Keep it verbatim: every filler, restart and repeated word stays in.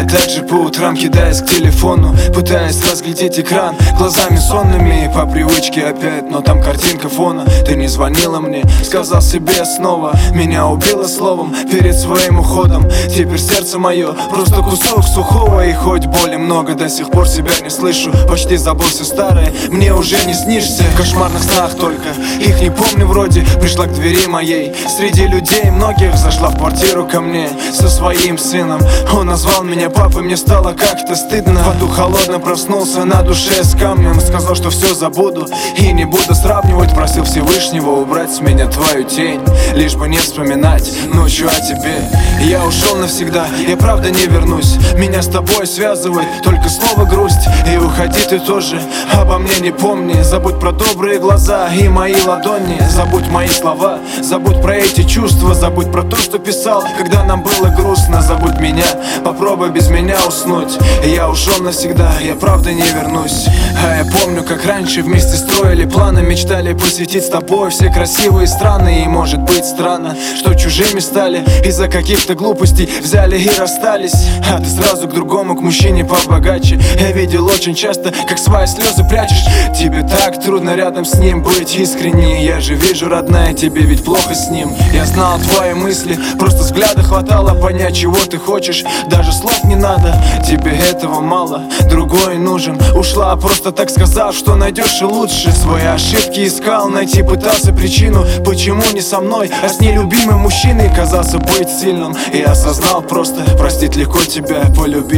так же по утрам кидаясь к телефону, пытаясь разглядеть экран глазами сонными. По привычке опять, но там картинка фона. Ты не звонила мне, сказал себе снова. Меня убило словом перед своим уходом. Теперь сердце мое просто кусок сухого. И хоть боли много, до сих пор себя не слышу. Почти забыл все старое, мне уже не снишься. В кошмарных снах только, их не помню вроде. Пришла к двери моей, среди людей многих зашла в квартиру ко мне со своим сыном. Он назвал меня папой, мне стало как-то стыдно. В аду холодно проснулся, на душе с камнем. Сказал, что все забуду и не буду сравнивать. Просил Всевышнего убрать с меня твою тень, лишь бы не вспоминать ночью о тебе. Я ушел навсегда, я правда не вернусь. Меня с тобой связывает только слово грусть. И уходи ты тоже, обо мне не помни. Забудь про добрые глаза и мои ладони. Забудь мои слова, забудь про эти чувства. Забудь про то, что писал, когда нам было грустно. Забудь меня, попробуй без меня уснуть. Я ушел навсегда, я правда не вернусь. А я помню, как раньше вместе строили планы, мечтали посетить с тобой все красивые страны. И может быть странно, что чужими стали из-за каких-то глупостей, взяли и расстались. А ты сразу к другому, к мужчине побогаче. Я видел очень часто, как свои слезы прячешь. Тебе так трудно рядом с ним быть искренней. Я же вижу, родная, тебе ведь плохо с ним. Я знал твои мысли, просто взгляда хватало понять, чего ты хочешь. Даже слов не надо, тебе этого мало, другой нужен. Ушла, просто так сказав, что найдешь и лучше. Свои ошибки искал, найти пытался причину, почему не со мной, а с нелюбимым мужчиной. Казался быть сильным и осознал просто, простить легко, тебя полюбить